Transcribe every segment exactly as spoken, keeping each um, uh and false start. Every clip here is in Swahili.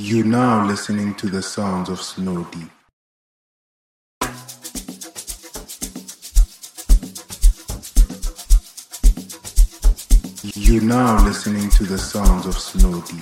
You now listening to the sounds of Snow Deep. You now listening to the sounds of Snow Deep.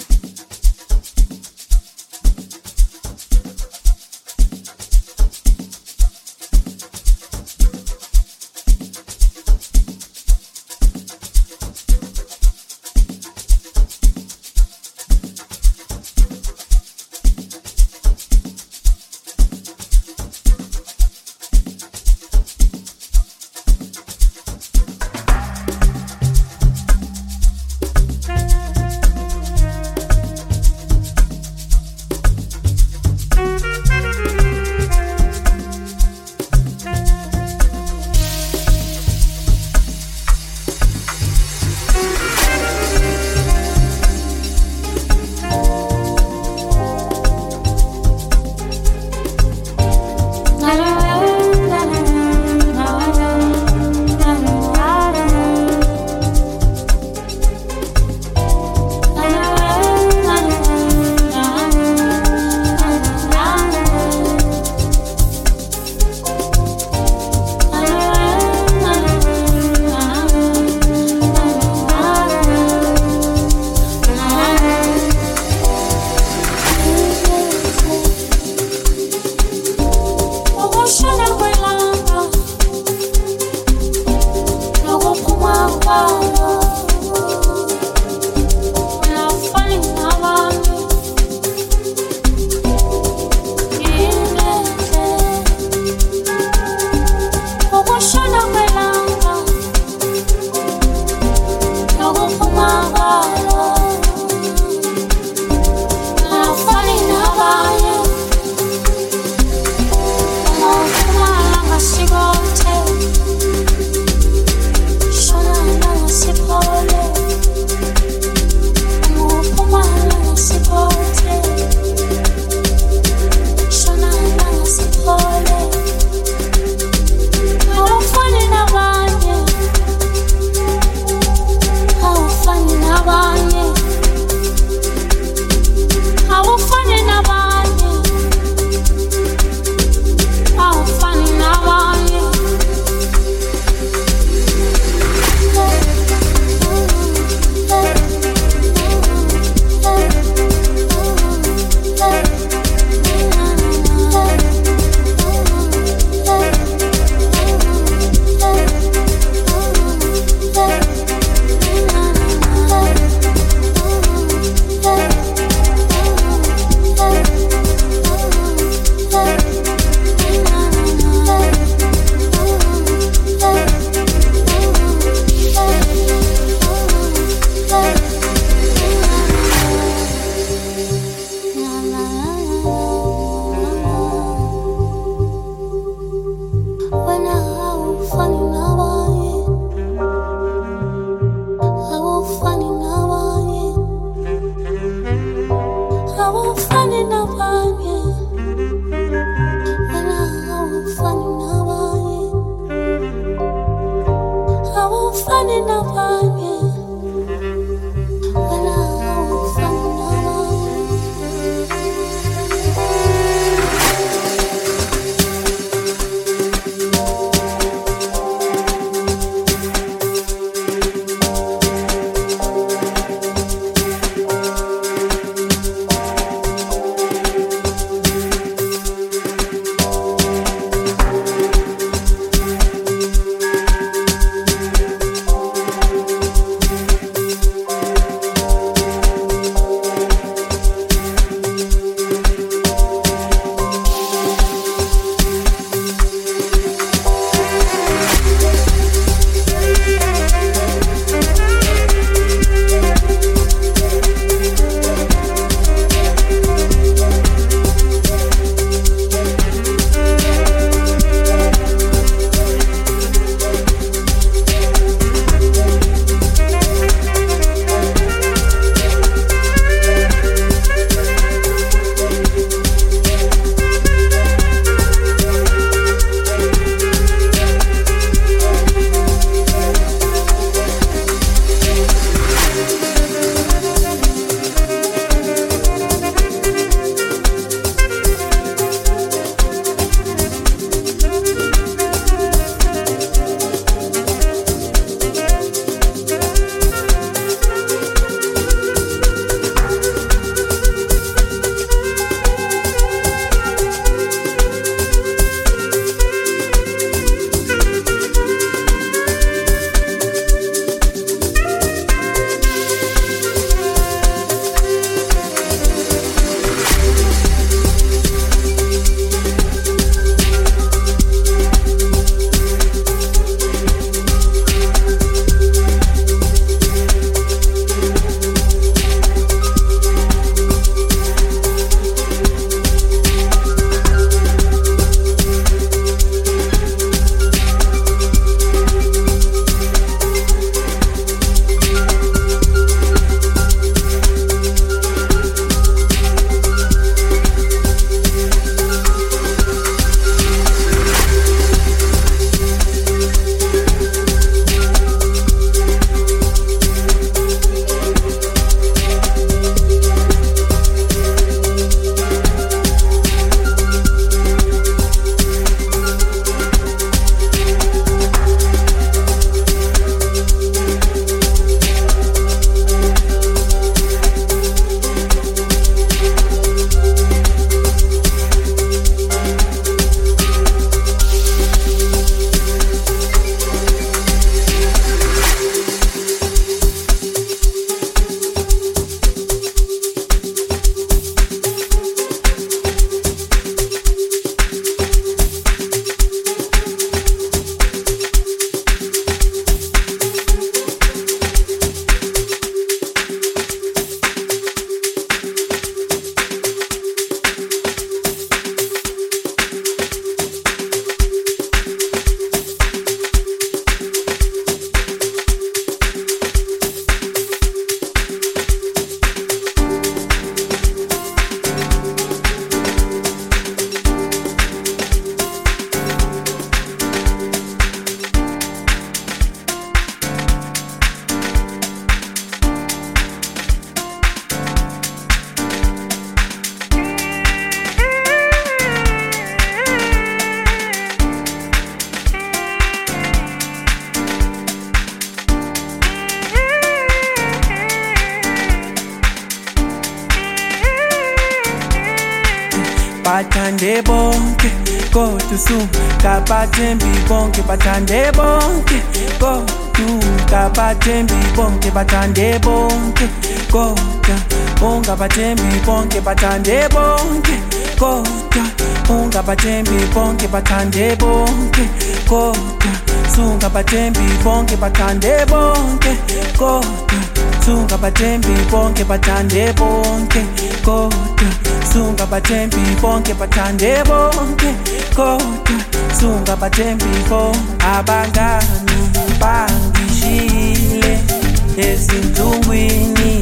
bathande bonke kodwa sungabathembi bonke bathande bonke kodwa ungabathembi bonke bathande bonke kodwa ungabathembi bonke bathande bonke kodwa ungabathembi bonke bathande bonke kodwa sungabathembi bonke bathande bonke kodwa sungabathembi bonke bathande bonke kodwa sungabathembi bonke bathande bonke kodwa sungabathembi bonke abangani bangishile ezinhlungwini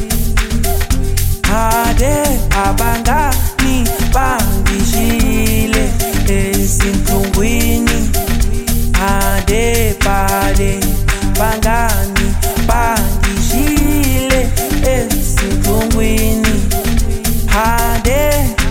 ade abangani bangishile ezinhlungwini ade pale bangani bangishile ezinhlungwini ade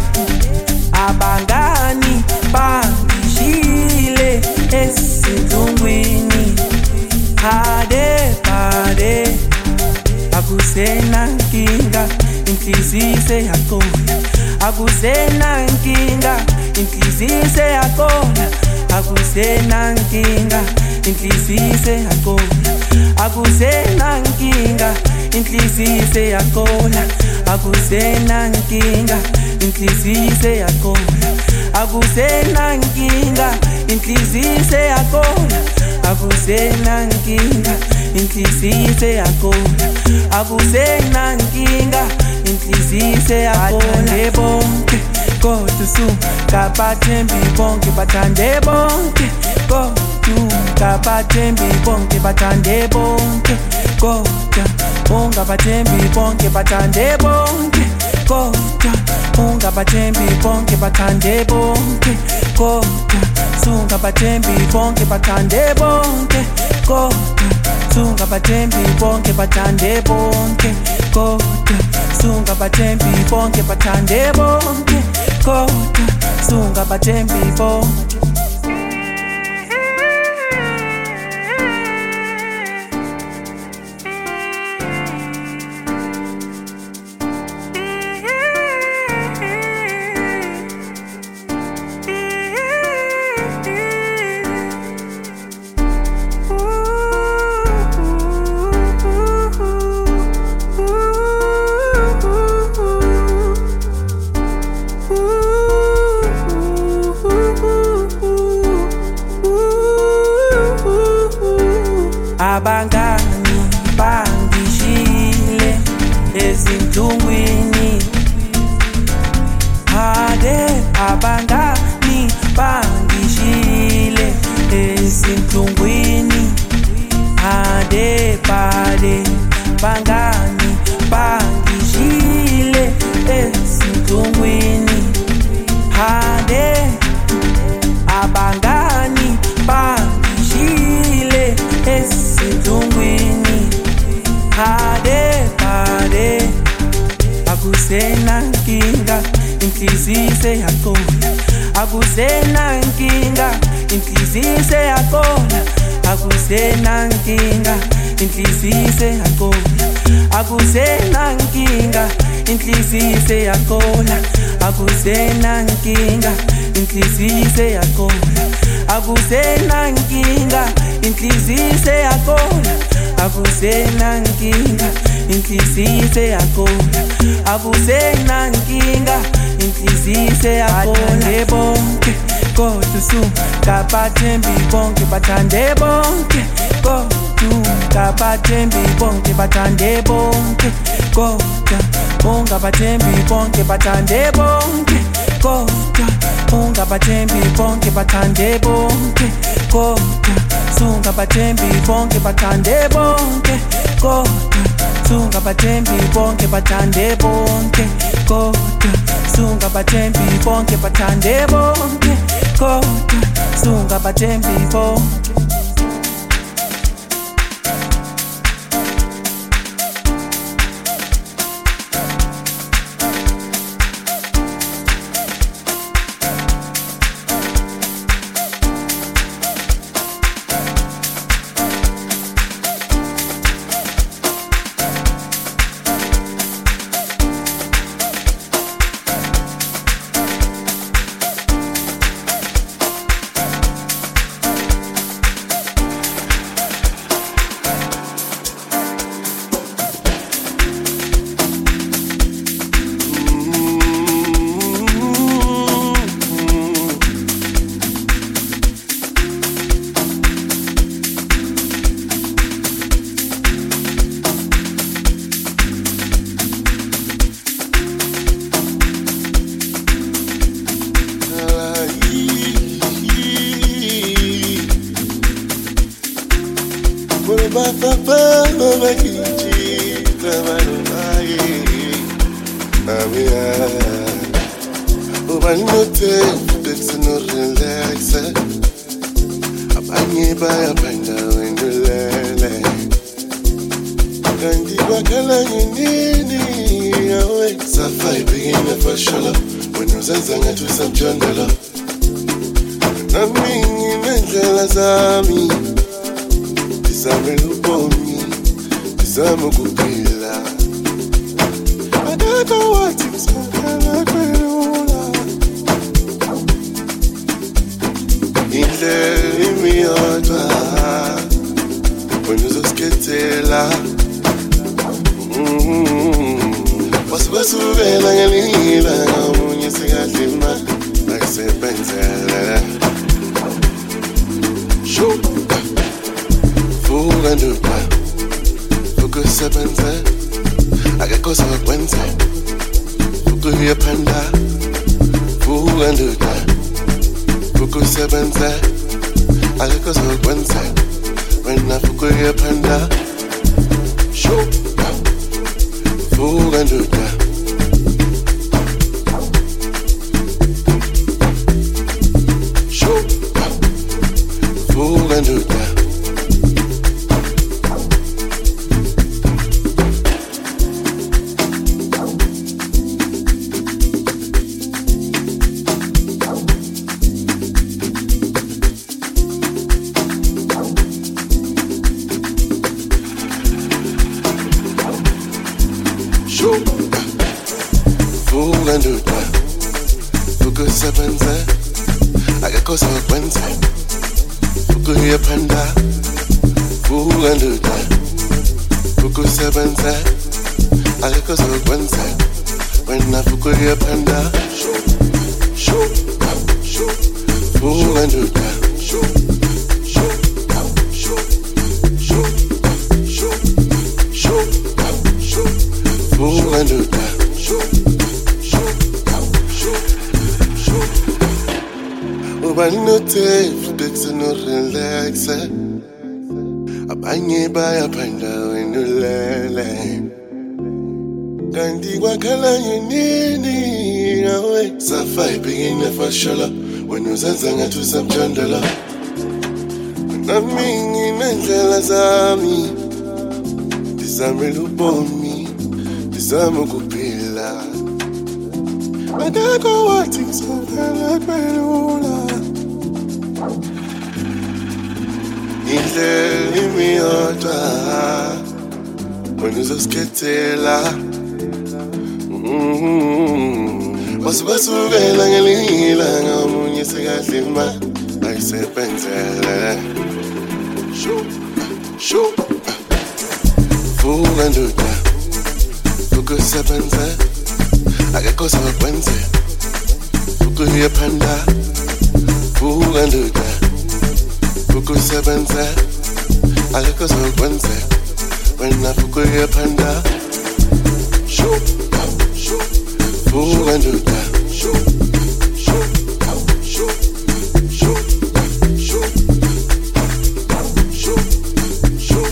abangani bangishile ezinhlungwini ade pale akusena nkinga inhliziyo yakona akusena nkinga inhliziyo yakona akusena nkinga inhliziyo yakona akusena nkinga inhliziyo yakona akusena nkinga inhliziyo yakona akusena nkinga inhliziyo yakona akusena nkinga inhliziyo yakona akusena nkinga inhliziyo yakona bonke kodwa sungabathembi bonke bathande bonke kodwa ungabathembi bonke bathande bonke kodwa ungabathembi bonke bathande bonke kodwa ungabathembi bonke bathande bonke kodwa sungabathembi bonke bathande bonke kodwa sungabathembi bonke bathande bonke kodwa sungabathembi bonke bathande bonke kodwa sungabathembi bonke abangani bangishile ezinhlungwini ade abangani bangishile ezinhlungwini ade pale bangani bangishile ezinhlungwini ade abangani bangishile ezinhlungwini ade pale akusena nkinga inhliziyo yakona akusena nkinga inhliziyo yakona akusena nkinga inhliziyo yakona akusena nkinga inhliziyo yakona akusena nkinga inhliziyo yakona akusena nkinga inhliziyo yakona akusena nkinga inhliziyo yakona akusena nkinga inhliziyo yakona bonke kodwa sungabathembi bonke bathande bonke kodwa ungabathembi bonke bathande bonke kodwa ungabathembi bonke bathande bonke kodwa ungabathembi bonke bathande bonke kodwa sungabathembi bonke bathande bonke kodwa sungabathembi bonke bathande bonke kodwa sungabathembi bonke bathande bonke kodwa sungabathembi bonke Mafapa mama kiji tamano mai amia ubanote flex no relax abanye baya panda wendulele kandi wakala nini awe safai begin for shala when you zanzanga to some jandala nami nendlela zami Zame lubomi, zame kupila Adaka wati msakala kwelola Indle imiota Wenuzo sketela Wasu wasu vela ngelila Munye sigatima Aise benzela Shoo Fuga nduka, fuga sebenze, akakosa wakwenze, fuga hiya panda. Fuga nduka, fuga sebenze, akakosa wakwenze, wena fuga hiya panda. Shuka, fuga nduka. Shuka, fuga nduka. Fuga nduka, fuga sebenze, akakosa wakwenze, fuga hiya panda. Fuga nduka, fuga sebenze, akakosa wakwenze, wena fuga hiya panda. Fuga nduka, fuga nduka. Ubanote flex no relax abanye baya panda wendulele kandi wakala nini awe safai begin for shala when you zanzanga to some jandala nami nendlela zami Zame lubomi Zame kupila Adaka wati msakala kwelola Indle imiota Wenuzo sketela Wasu wasu vela ngelila Ngamunye sigatlima Aise benzele Shoo, shoo Fuga nduka, fuga sebenze, akakosa wakwenze, fuga hiya panda. Fuga nduka, fuga sebenze, akakosa wakwenze, wena fuga hiya panda. Shoo, shoo, fuga nduka, shoo, shoo, shoo, shoo, shoo, shoo, shoo.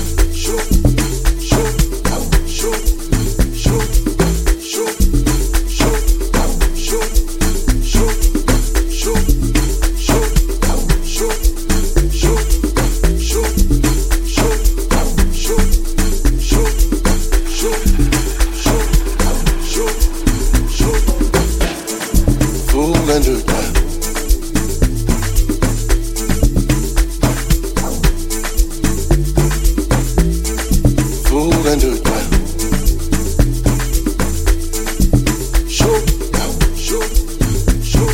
Fuga nduka, fuga nduka. Shoo, shoo, shoo.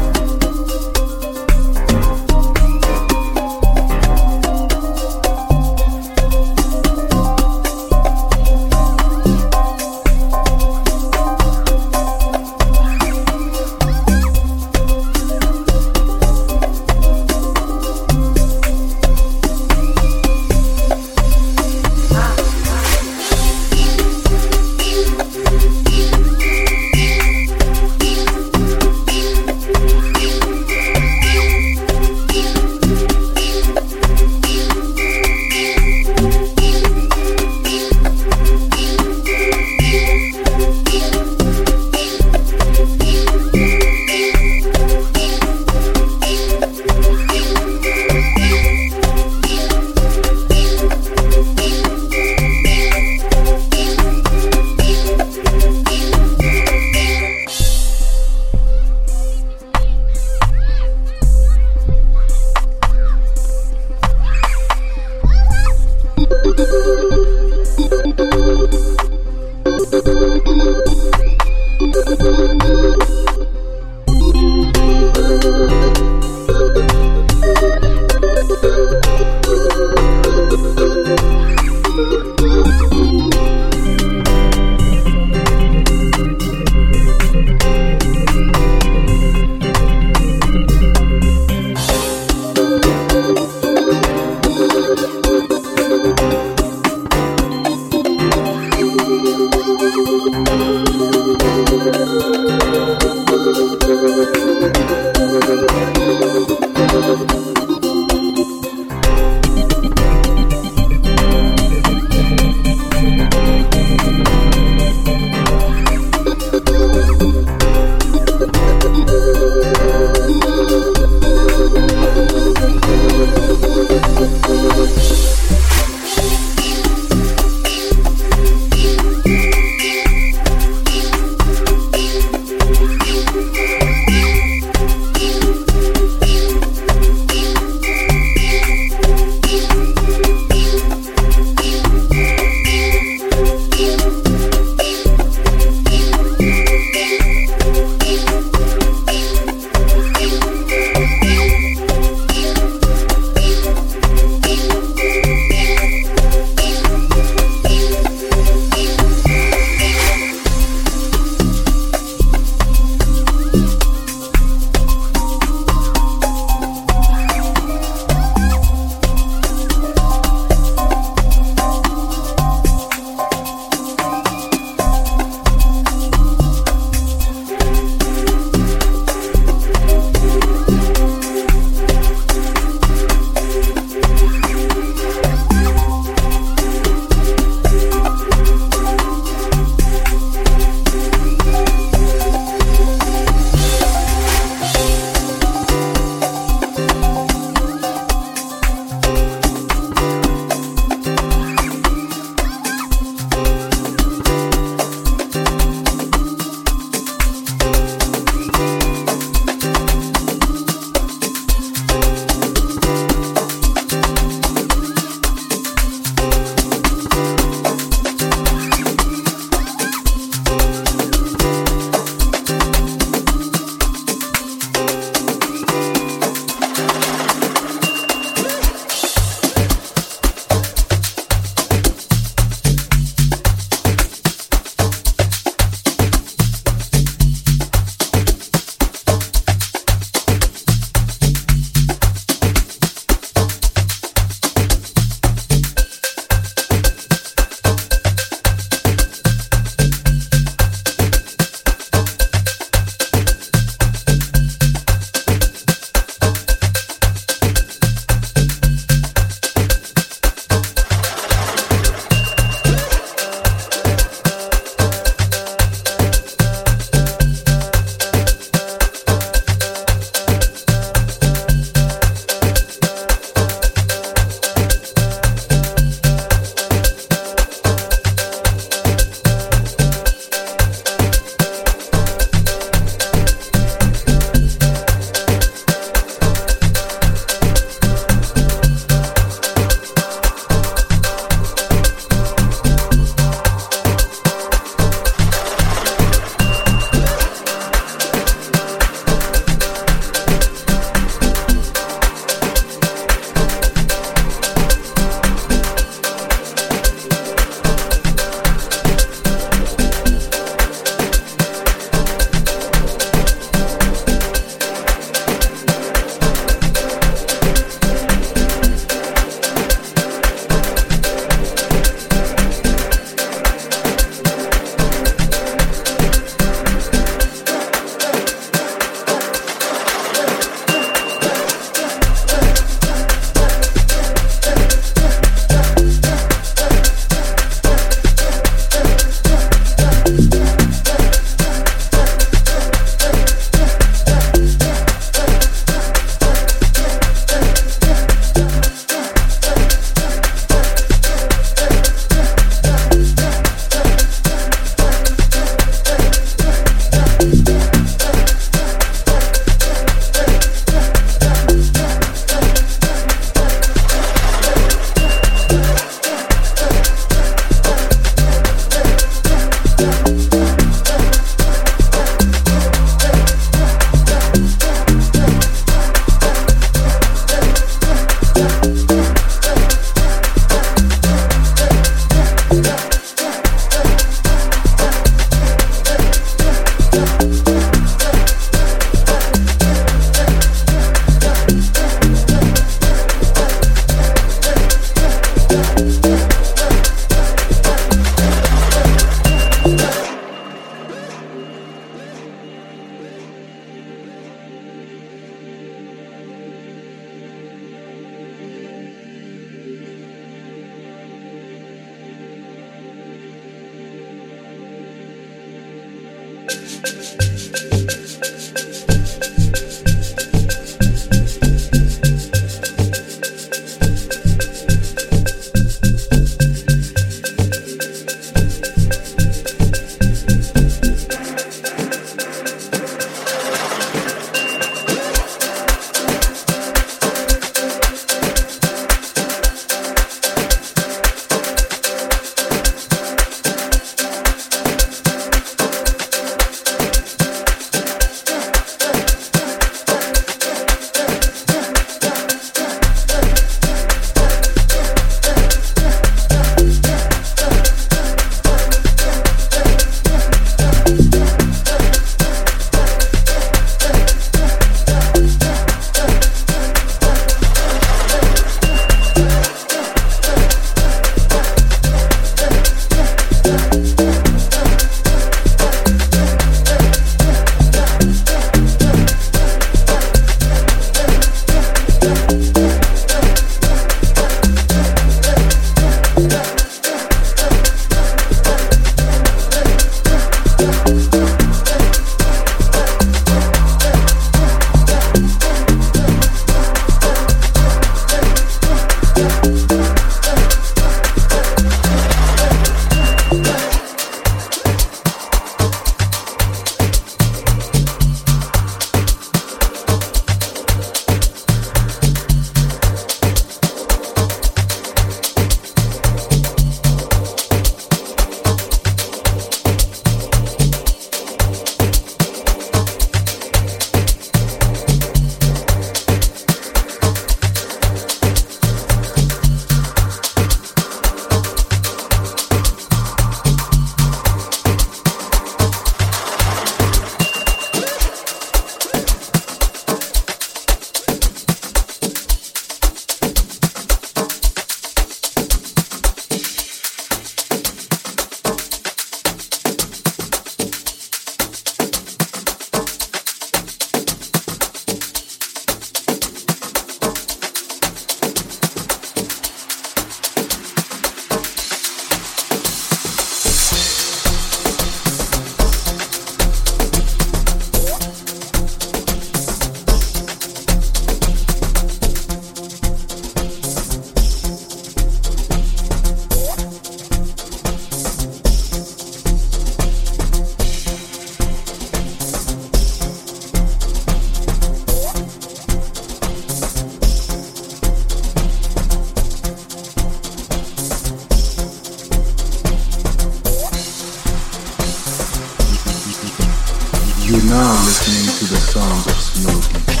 You're now listening to the sounds of Snow Deep.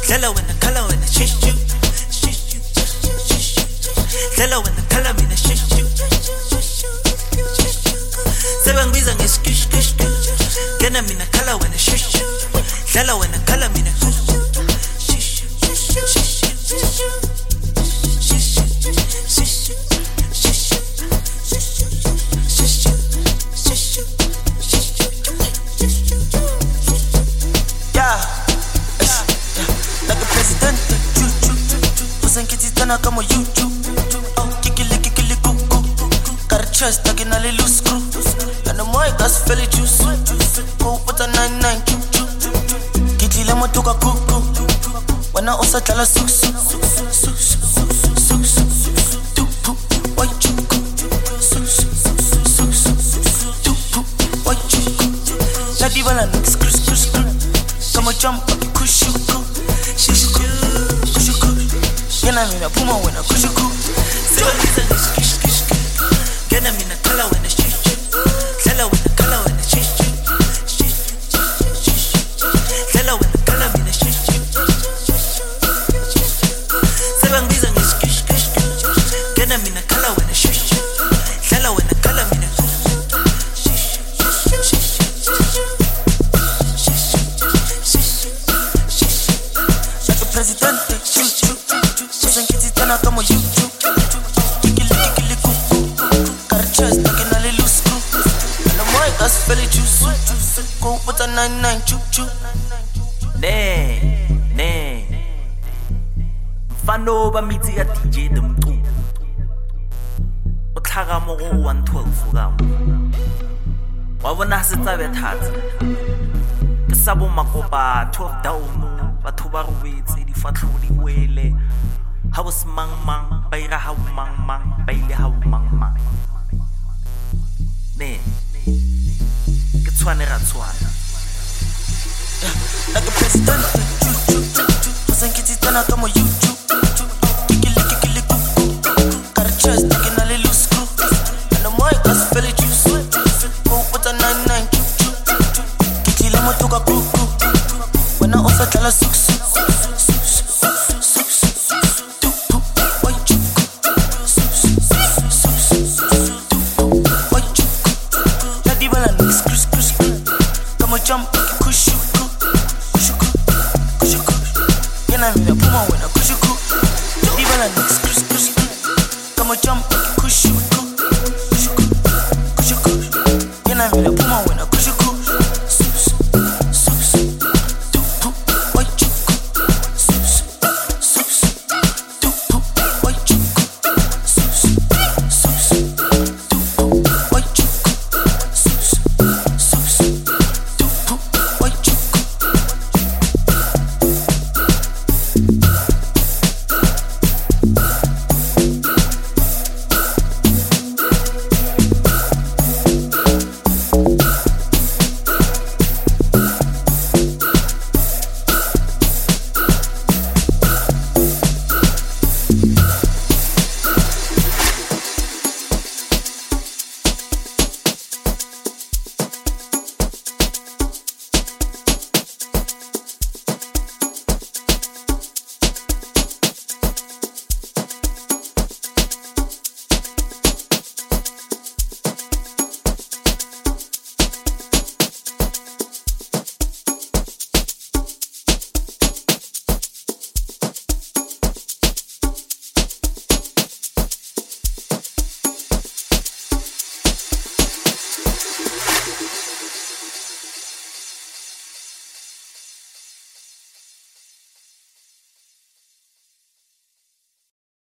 Della when the color when the shish you. Della when the color when the shish you. Seven reason is kish kish kish. Get them in the color when the shish you. Della when the color when the shish you. Como YouTube, oh, kikili kikili kuku, got a chest stuck in a little screw, and the mic got belly juice. Go put a nine nine choo choo, kiti lemo toka kuku, wana osa tala su su su su su su tupu, why chuku, su su su su tupu, why chuku, la diva la nix cruise cruise cruise, come on jump, kushuku, shishuku, kushuku. Get them in a puma when I push a cool. Seven reason is kish kish kish. Get them in a color when the shish you. Tell when the color when the shish you. Tell when the color when the shish you. Seven reason is kish kish kish. Get them in a color when the shish you. Tell when the color when the like a presidente, shoot shoot. Como YouTube, kikili kikili kuku, got a chest stuck in a little screw, and the mic got belly juice. Go put a nine nine choo choo. Ne ne, mfano ba mitsi ya D J the mtu. O tlhaga mo go one twelve ga mo. Wa bona se tsa bethatsi. Ke sa bo makopa twelve down, batho ba robetse di fatlhodi wele. How was mang mang, baira how mang mang, baile how mang mang. Ne, ke tshwane ra tshwana. Like a president, choo choo choo. Wasn't kitty tana como YouTube, kikili kikili kuku, got a chest stuck in a little screw, and the mic got belly juice. Go put a nine nine choo choo, kiti lemo toka kuku, when I also tell a suk suk. Jump, kushuku, kushuku, kushuku. Get them in a puma when I kushuku. Diva la next.